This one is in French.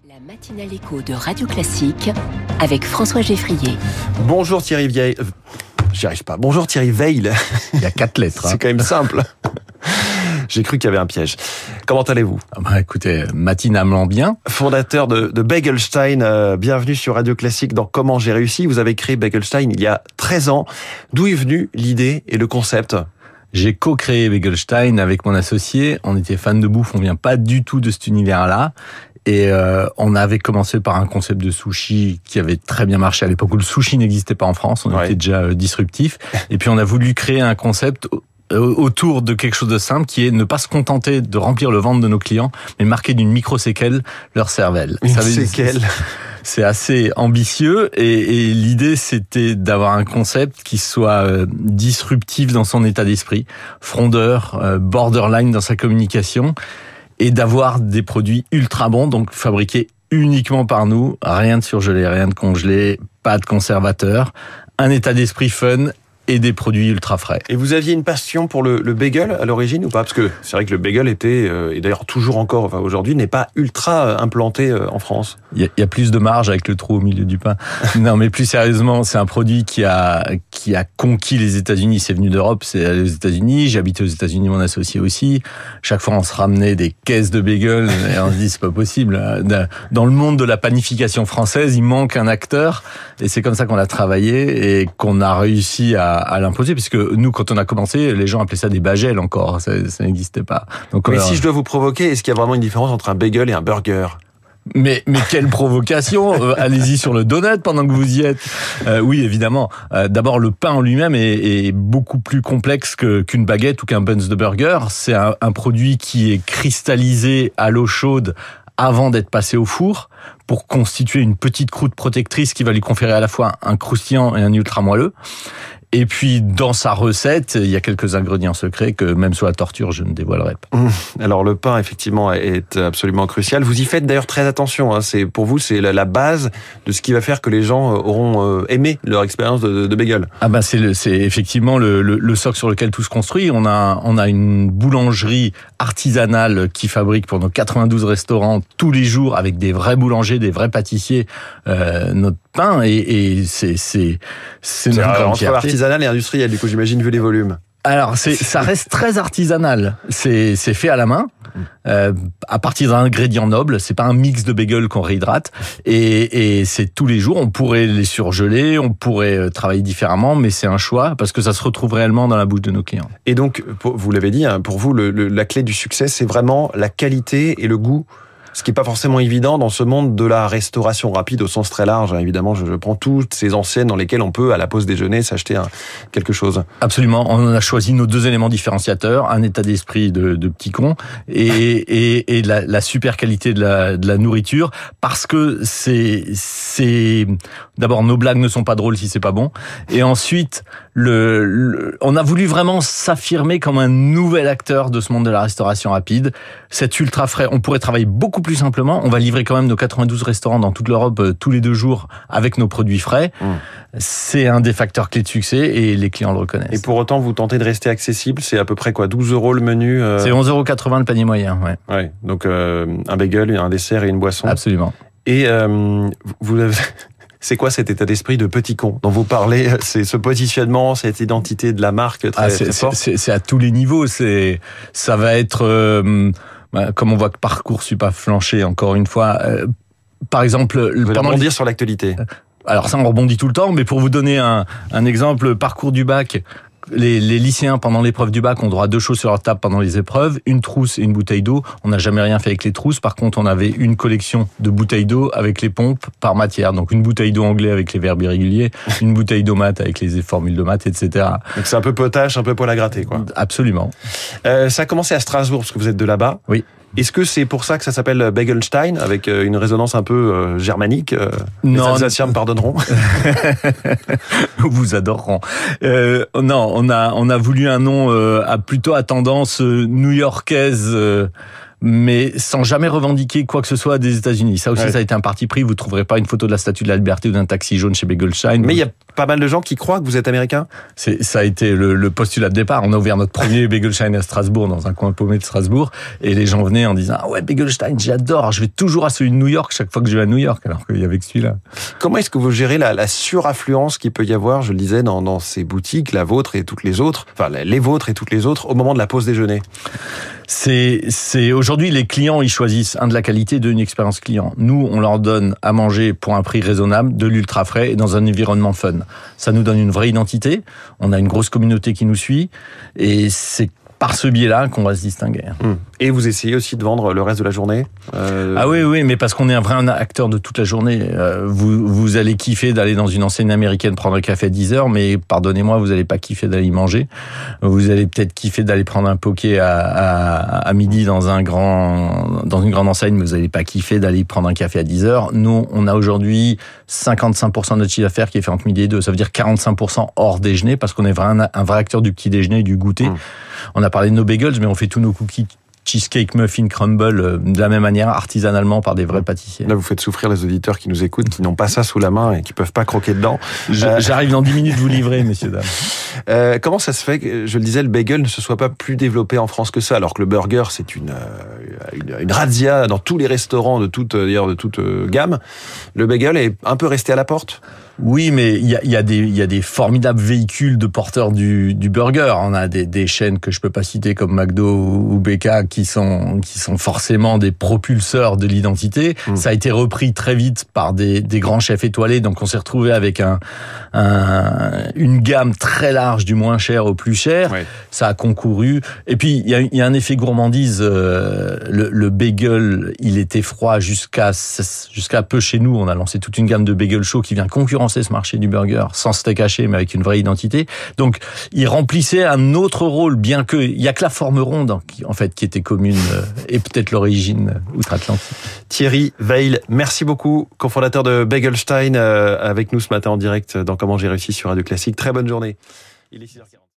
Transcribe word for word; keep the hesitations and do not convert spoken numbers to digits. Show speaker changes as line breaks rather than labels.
La matinale écho de Radio Classique avec François Geffrier.
Bonjour Thierry Veil. Euh, j'y arrive pas. Bonjour Thierry Veil.
Il y a quatre lettres.
C'est
hein.
quand même simple. J'ai cru qu'il y avait un piège. Comment allez-vous ?
Ah bah écoutez, matinalement bien.
Fondateur de, de Begelstein, euh, bienvenue sur Radio Classique dans Comment j'ai réussi. Vous avez créé Begelstein il y a treize ans. D'où est venue l'idée et le concept ?
J'ai co-créé Begelstein avec mon associé. On était fans de bouffe, on vient pas du tout de cet univers-là. Et euh, on avait commencé par un concept de sushi qui avait très bien marché à l'époque où le sushi n'existait pas en France. On ouais. était déjà euh, disruptif. Et puis on a voulu créer un concept autour de quelque chose de simple qui est ne pas se contenter de remplir le ventre de nos clients, mais marquer d'une micro-séquelle leur cervelle.
Une Ça séquelle.
C'est assez ambitieux et, et l'idée c'était d'avoir un concept qui soit euh, disruptif dans son état d'esprit, frondeur, euh, borderline dans sa communication et d'avoir des produits ultra bons, donc fabriqués uniquement par nous, rien de surgelé, rien de congelé, pas de conservateur, un état d'esprit fun et des produits ultra frais.
Et vous aviez une passion pour le, le bagel à l'origine ou pas ? Parce que c'est vrai que le bagel était, euh, et d'ailleurs toujours encore, enfin aujourd'hui, n'est pas ultra implanté euh, en France.
Il y, a, il y a plus de marge avec le trou au milieu du pain. Non, mais plus sérieusement, c'est un produit qui a qui a conquis les États-Unis. C'est venu d'Europe, c'est allé aux États-Unis. J'habitais aux États-Unis, mon associé aussi. Chaque fois, on se ramenait des caisses de bagel et on se dit c'est pas possible. Dans le monde de la panification française, il manque un acteur et c'est comme ça qu'on a travaillé et qu'on a réussi à à l'imposer, puisque nous, quand on a commencé, les gens appelaient ça des bagels encore, ça, ça n'existait pas. Donc,
mais
alors,
si je dois vous provoquer, est-ce qu'il y a vraiment une différence entre un bagel et un burger ?
Mais mais quelle provocation euh, Allez-y sur le donut pendant que vous y êtes. Euh, oui, évidemment. Euh, d'abord, le pain en lui-même est, est beaucoup plus complexe que, qu'une baguette ou qu'un buns de burger. C'est un, un produit qui est cristallisé à l'eau chaude avant d'être passé au four pour constituer une petite croûte protectrice qui va lui conférer à la fois un croustillant et un ultra moelleux. Et puis, dans sa recette, il y a quelques ingrédients secrets que, même sous la torture, je ne dévoilerai pas.
Alors, le pain, effectivement, est absolument crucial. Vous y faites d'ailleurs très attention. Hein. C'est, pour vous, c'est la base de ce qui va faire que les gens auront aimé leur expérience de, de bagel.
Ah ben, c'est, le, c'est effectivement le, le, le socle sur lequel tout se construit. On a, on a une boulangerie artisanale qui fabrique pour nos quatre-vingt-douze restaurants tous les jours avec des vrais boulangers, des vrais pâtissiers, euh, notre pain. Et, et c'est, c'est, c'est notre grande fierté.
Artisanal et industriel, du coup, j'imagine, vu les volumes.
Alors, c'est, ça reste très artisanal. C'est, c'est fait à la main, euh, à partir d'ingrédients nobles. C'est pas un mix de bagel qu'on réhydrate. Et, et c'est tous les jours. On pourrait les surgeler, on pourrait travailler différemment, mais c'est un choix parce que ça se retrouve réellement dans la bouche de nos clients.
Et donc, vous l'avez dit, pour vous, le, le, la clé du succès, c'est vraiment la qualité et le goût. Ce qui n'est pas forcément évident dans ce monde de la restauration rapide au sens très large. Évidemment, je, je prends toutes ces enseignes dans lesquelles on peut, à la pause déjeuner, s'acheter un, quelque chose.
Absolument. On a choisi nos deux éléments différenciateurs, un état d'esprit de, de petit con et, et, et la, la super qualité de la, de la nourriture, parce que c'est, c'est d'abord nos blagues ne sont pas drôles si c'est pas bon, et ensuite le, le on a voulu vraiment s'affirmer comme un nouvel acteur de ce monde de la restauration rapide. Cet ultra frais, on pourrait travailler beaucoup plus simplement. On va livrer quand même nos quatre-vingt-douze restaurants dans toute l'Europe euh, tous les deux jours avec nos produits frais. Mmh. C'est un des facteurs clés de succès et les clients le reconnaissent.
Et pour autant, vous tentez de rester accessible. C'est à peu pravez quoi, douze euros le menu euh...
C'est onze euros quatre-vingts le panier moyen, ouais.
Ouais. Donc euh, un bagel, un dessert et une boisson.
Absolument.
Et euh, vous avez... C'est quoi cet état d'esprit de petit con dont vous parlez ? C'est ce positionnement, cette identité de la marque très,
ah, c'est,
très forte.
C'est, c'est à tous les niveaux. C'est, ça va être, euh, comme on voit que Parcoursup a flanché encore une fois. Euh, par exemple,
vous allez rebondir les... sur l'actualité.
Alors ça, on rebondit tout le temps, mais pour vous donner un, un exemple, parcours du bac. Les, les lycéens, pendant l'épreuve du bac, ont droit à deux choses sur leur table pendant les épreuves, une trousse et une bouteille d'eau. On n'a jamais rien fait avec les trousses. Par contre, on avait une collection de bouteilles d'eau avec les pompes par matière. Donc, une bouteille d'eau anglais avec les verbes irréguliers, une bouteille d'eau mat avec les formules de maths, et cetera.
Donc, c'est un peu potache, un peu poil à gratter, quoi.
Absolument.
Euh, ça a commencé à Strasbourg, parce que vous êtes de là-bas.
Oui.
Est-ce que c'est pour ça que ça s'appelle Begelstein, avec une résonance un peu euh, germanique euh,
Non.
Les Alsaciens me pardonneront.
Vous adoreront. Euh, non, on a on a voulu un nom euh, à plutôt à tendance euh, new-yorkaise. Euh, mais sans jamais revendiquer quoi que ce soit des États-Unis. Ça aussi, ouais. Ça a été un parti pris. Vous trouverez pas une photo de la Statue de la Liberté ou d'un taxi jaune chez Begelstein.
Mais il y a pas mal de gens qui croient que vous êtes américain.
C'est, ça a été le, le postulat de départ. On a ouvert notre premier Begelstein à Strasbourg, dans un coin paumé de Strasbourg, et les gens venaient en disant ah ouais, Begelstein, j'adore, je vais toujours à celui de New York chaque fois que je vais à New York, alors qu'il y avait que celui-là.
Comment est-ce que vous gérez la, la suraffluence qu'il peut y avoir, je le disais, dans, dans ces boutiques, la vôtre et toutes les autres, enfin les vôtres et toutes les autres, au moment de la pause déjeuner?
C'est, c'est aujourd'hui les clients, ils choisissent un de la qualité, deux une expérience client. Nous, on leur donne à manger pour un prix raisonnable, de l'ultra frais et dans un environnement fun. Ça nous donne une vraie identité. On a une grosse communauté qui nous suit et c'est par ce biais-là qu'on va se distinguer.
Mmh. Et vous essayez aussi de vendre le reste de la journée euh...
Ah oui, oui, mais parce qu'on est un vrai acteur de toute la journée. Euh, vous, vous allez kiffer d'aller dans une enseigne américaine prendre un café à dix heures, mais pardonnez-moi, vous allez pas kiffer d'aller y manger. Vous allez peut-être kiffer d'aller prendre un poké à, à, à midi dans un grand, dans une grande enseigne, mais vous allez pas kiffer d'aller prendre un café à dix heures. Nous, on a aujourd'hui cinquante-cinq pour cent de notre chiffre d'affaires qui est fait entre midi et deux. Ça veut dire quarante-cinq pour cent hors déjeuner parce qu'on est vrai, un, un vrai acteur du petit déjeuner et du goûter. Mmh. On a parlé de nos bagels, mais on fait tous nos cookies, cheesecake, muffin, crumble de la même manière, artisanalement par des vrais pâtissiers.
Là, vous faites souffrir les auditeurs qui nous écoutent, qui n'ont pas ça sous la main et qui peuvent pas croquer dedans.
Je, euh... J'arrive dans dix minutes vous livrer, messieurs, dames.
Euh, comment ça se fait que, je le disais, le bagel ne se soit pas plus développé en France que ça, alors que le burger, c'est une, une, une razzia dans tous les restaurants de toute, d'ailleurs, de toute gamme. Le bagel est un peu resté à la porte?
Oui, mais il y a, y a des, il y a des formidables véhicules de porteurs du, du burger. On a des, des chaînes que je peux pas citer comme McDo ou B K qui sont, qui sont forcément des propulseurs de l'identité. Mmh. Ça a été repris très vite par des, des grands chefs étoilés. Donc on s'est retrouvé avec un, un, une gamme très large du moins cher au plus cher. Ouais. Ça a concouru. Et puis il y a, il y a un effet gourmandise. Euh, le, le bagel, il était froid jusqu'à, jusqu'à peu chez nous. On a lancé toute une gamme de bagels chauds qui vient concurrencer ce marché du burger sans steak haché mais avec une vraie identité. Donc il remplissait un autre rôle, bien que il y a que la forme ronde en fait qui était commune euh, et peut-être l'origine outre-Atlantique.
Thierry Weil, merci beaucoup, cofondateur de Begelstein, euh, avec nous ce matin en direct dans Comment j'ai réussi sur Radio Classique. Très bonne journée. Il est six heures quarante.